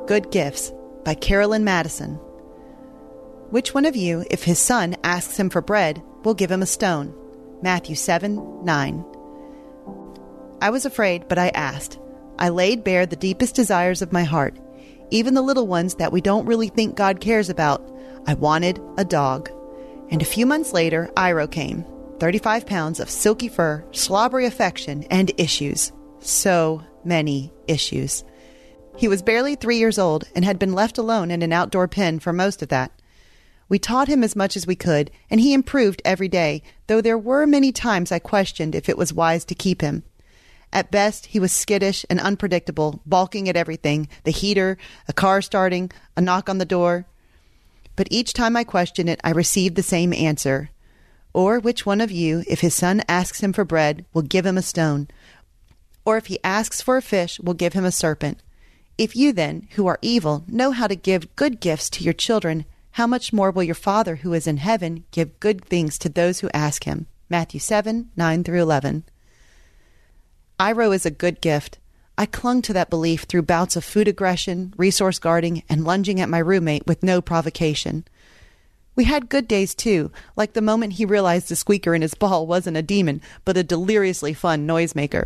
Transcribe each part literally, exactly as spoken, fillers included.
Good Gifts by Carolyn Madison. Which one of you, if his son asks him for bread, will give him a stone? Matthew seven nine. I was afraid, but I asked. I laid bare the deepest desires of my heart, even the little ones that we don't really think God cares about. I wanted a dog. And a few months later, Iro came. thirty-five pounds of silky fur, slobbery affection, and issues. So many issues. He was barely three years old and had been left alone in an outdoor pen for most of that. We taught him as much as we could, and he improved every day, though there were many times I questioned if it was wise to keep him. At best, he was skittish and unpredictable, balking at everything, the heater, a car starting, a knock on the door. But each time I questioned it, I received the same answer. Or which one of you, if his son asks him for bread, will give him a stone? Or if he asks for a fish, will give him a serpent? If you then, who are evil, know how to give good gifts to your children, how much more will your Father who is in heaven give good things to those who ask him? Matthew seven nine through eleven. Iro is a good gift. I clung to that belief through bouts of food aggression, resource guarding, and lunging at my roommate with no provocation. We had good days, too, like the moment he realized the squeaker in his ball wasn't a demon, but a deliriously fun noisemaker.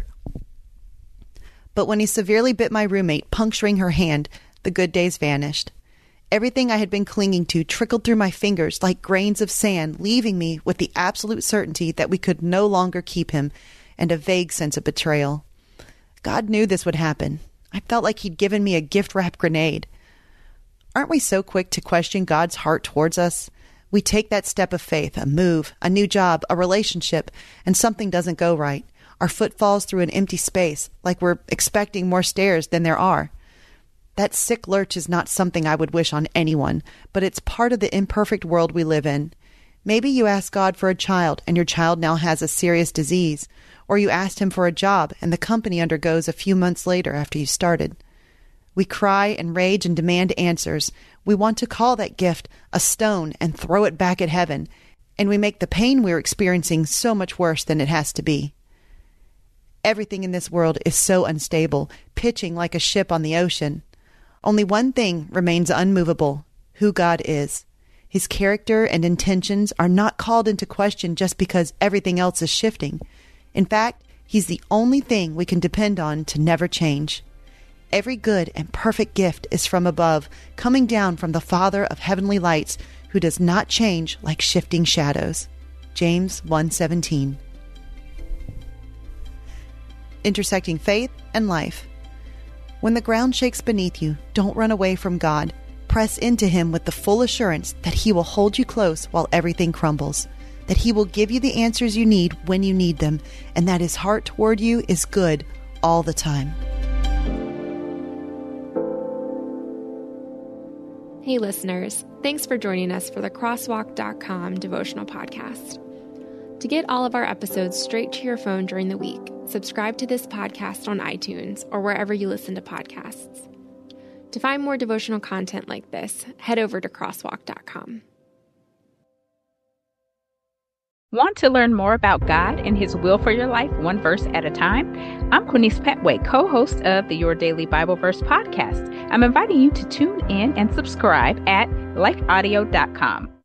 But when he severely bit my roommate, puncturing her hand, the good days vanished. Everything I had been clinging to trickled through my fingers like grains of sand, leaving me with the absolute certainty that we could no longer keep him, and a vague sense of betrayal. God knew this would happen. I felt like he'd given me a gift-wrapped grenade. Aren't we so quick to question God's heart towards us? We take that step of faith, a move, a new job, a relationship, and something doesn't go right. Our foot falls through an empty space, like we're expecting more stairs than there are. That sick lurch is not something I would wish on anyone, but it's part of the imperfect world we live in. Maybe you asked God for a child, and your child now has a serious disease, or you asked him for a job, and the company undergoes a few months later after you started. We cry and rage and demand answers. We want to call that gift a stone and throw it back at heaven, and we make the pain we're experiencing so much worse than it has to be. Everything in this world is so unstable, pitching like a ship on the ocean. Only one thing remains unmovable: who God is. His character and intentions are not called into question just because everything else is shifting. In fact, he's the only thing we can depend on to never change. Every good and perfect gift is from above, coming down from the Father of heavenly lights, who does not change like shifting shadows. James one seventeen. Intersecting faith and life. When the ground shakes beneath you, don't run away from God. Press into him with the full assurance that he will hold you close while everything crumbles, that he will give you the answers you need when you need them, and that his heart toward you is good all the time. Hey listeners, thanks for joining us for the crosswalk dot com devotional podcast. To get all of our episodes straight to your phone during the week, subscribe to this podcast on iTunes or wherever you listen to podcasts. To find more devotional content like this, head over to crosswalk dot com. Want to learn more about God and His will for your life, one verse at a time? I'm Quinice Petway, co-host of the Your Daily Bible Verse podcast. I'm inviting you to tune in and subscribe at life audio dot com.